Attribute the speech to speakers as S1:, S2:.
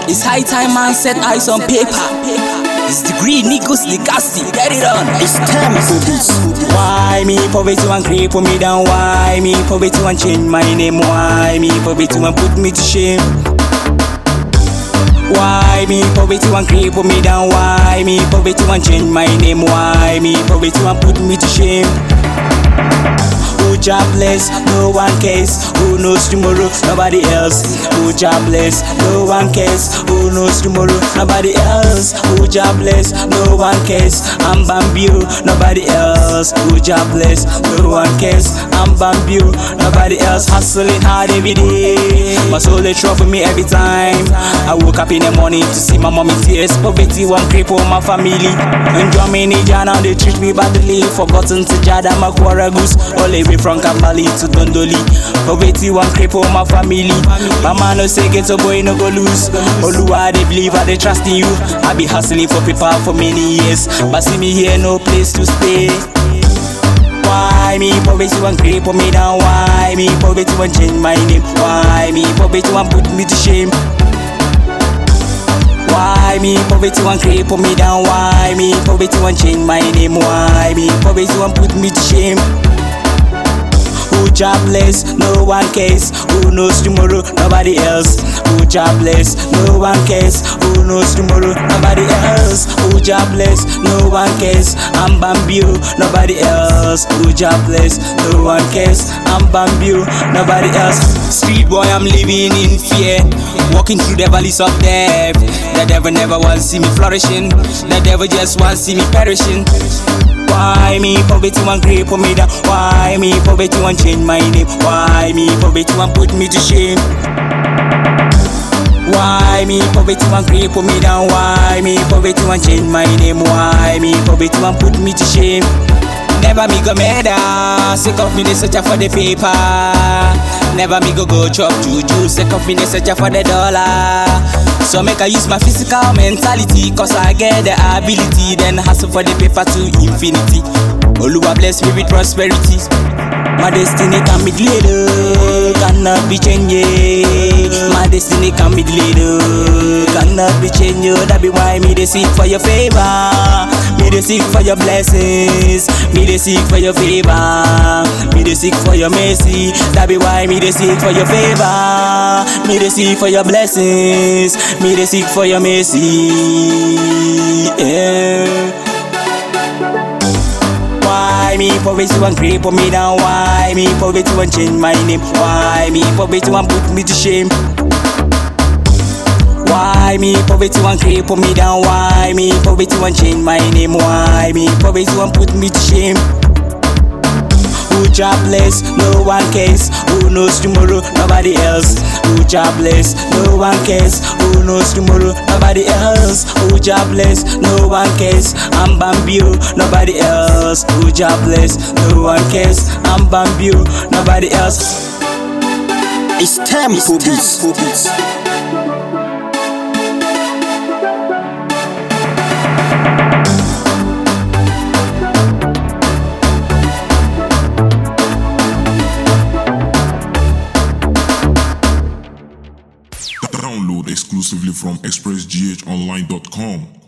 S1: It's high time man set eyes on paper. It's degree, Nikos, Ligasti, get it on.
S2: It's time for this.
S1: Why me poverty and creep me down? Why me poverty and change my name? Why me poverty and put me to shame? Why me poverty and creep me down? Why me poverty and change my name? Why me poverty and put me to shame? Who jobless, no one cares. Who knows tomorrow? Nobody else. Who jobless, no one cares. Who knows tomorrow? Nobody else. Who jobless, no one cares. I'm Bamboo, nobody else. Who jobless, no one cares. I'm Bamboo, nobody else. Hustling hard every day. My soul they trouble me every time. I woke up in the morning to see my mom in tears. Poverty one creep on my family. And Germany, Jana, they treat me badly. Forgotten to Jada, Makwara Goose. All the way from Kambali to Dondoli. Poverty one creep on my family. Mama no say get a boy no go lose. Oluwa they believe I they trust in you. I be hustling for people for many years, but see me here no place to stay. Why me poverty one creep on me down? Why me poverty one change my name? Why me poverty one put me to shame? Why me poverty one creep on me down? Why me poverty one change my name? Why me poverty one put me to shame? Who jobless, no one cares. Who knows tomorrow? Nobody else. Who jobless, no one cares. Who knows tomorrow? Nobody else. Who jobless, no one cares. I'm Bamboo, nobody else. Who jobless, no one cares. I'm Bamboo, nobody else. Street boy, I'm living in fear, walking through the valleys of death. The devil never wants to see me flourishing. The devil just wants to see me perishing. Why me poverty one creep on me down? Why me poverty one change my name? Why me poverty one put me to shame? Why me poverty one creep on me down? Why me poverty one change my name? Why me poverty one put me to shame? Never me go murder, sick of me they search for the paper. Never me go chop juju, sick of me they search for the dollar. So make I use my physical mentality, cause I get the ability, then hustle for the paper to infinity. Oluwa bless me with prosperity. My destiny can be delayed, cannot be changed. My destiny can be delayed, cannot be changed. That be why me they seek for your favor. Me they seek for your blessings. Me they seek for your favor. Me they seek for your mercy. That be why me they seek for your favor. Me they seek for your blessings. Me they seek for your mercy. Yeah. Why me poverty one creep on me down? Why me poverty one change my name? Why me poverty one put me to shame? Why me poverty one creep on me down? Why me poverty one change my name? Why me poverty one put me to shame? Who jobless, no one cares. Who knows tomorrow? Nobody else. Who jobless, no one cares. Who knows tomorrow? Nobody else. Who jobless, no one cares. I'm Bamboo, nobody else. Who jobless, no one cares. I'm Bamboo, nobody else.
S2: It's time for this.
S3: Download exclusively from expressghonline.com.